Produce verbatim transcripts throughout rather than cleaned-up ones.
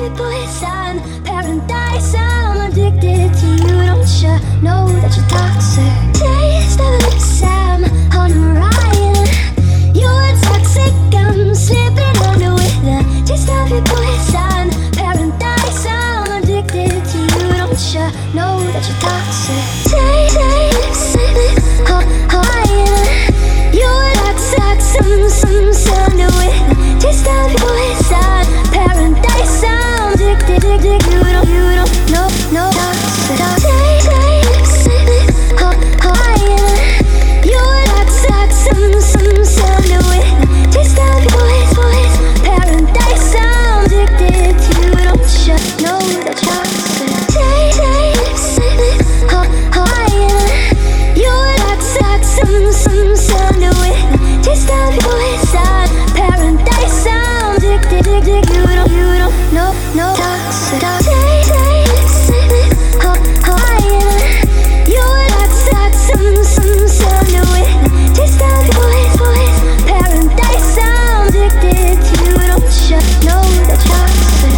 your poison, paradise. I'm addicted to you. Don't you know that you're toxic? Taste of lips, I'm on a ride. You're toxic, I'm slipping under with the taste of your poison, paradise. I'm addicted to you. Don't you know that you're toxic? Taste of lips, I'm high. You're toxic, some, some, some with the taste of your poison, paradise. I'm addicted, addicted. You don't, you don't know, no toxic. Taste of lips, I'm high. You're toxic, some, some, some with the taste of your poison, paradise. I'm addicted to you. Don't you know that you're toxic? Taste of lips, I'm high. You're toxic, some, some, some with the taste of your poison, paradise. I'm addicted, addicted. You don't, you don't know, no toxic. Taste of lips, I'm high. You're toxic, some, some, some with the taste of your poison, paradise. I'm addicted to you. Don't you know that you're toxic?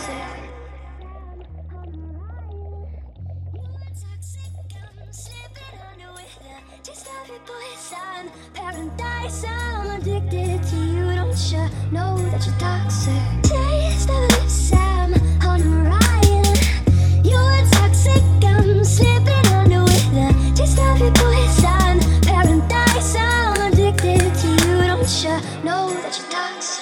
Taste of your poison, paradise. I'm addicted to you. Don't you know that you're toxic? Taste of lips, I'm on a ride. You're toxic, I'm slipping under with the taste of your poison, paradise. I'm addicted to you. Don't you know that you're toxic?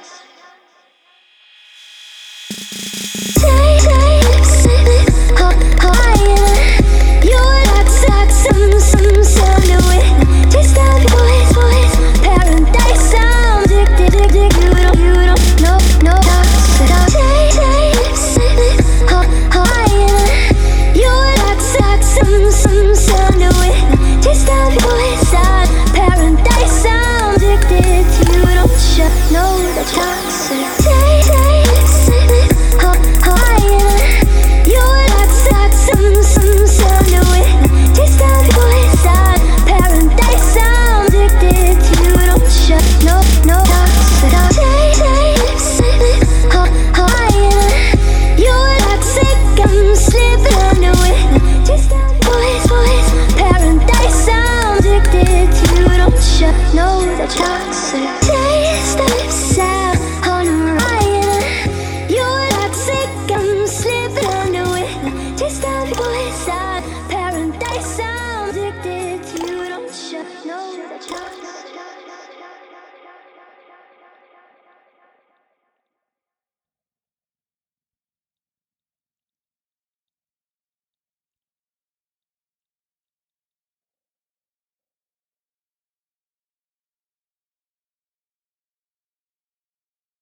Taste of lips, I'm high. You're toxic, some, some, some with the taste of your poison, paradise. I'm addicted, addicted. You don't, you don't know, no toxic. Taste of lips, I'm high. You're toxic, some, some, some with the taste of your poison, paradise. I'm addicted to you. Don't you know that you're toxic? Taste of lips, I'm high. You're toxic, some, some, some with the taste of your poison, paradise. I'm addicted to you. Don't you know, no toxic. Taste of lips, I'm high. You're toxic, I'm slipping under with the taste of your poison, paradise. I'm addicted to you. Don't you know that you're toxic? Taste of lips, I'm on a ride. You're toxic, I'm slipping under with the taste of your poison, paradise. I'm addicted to you. Don't you know that you're toxic?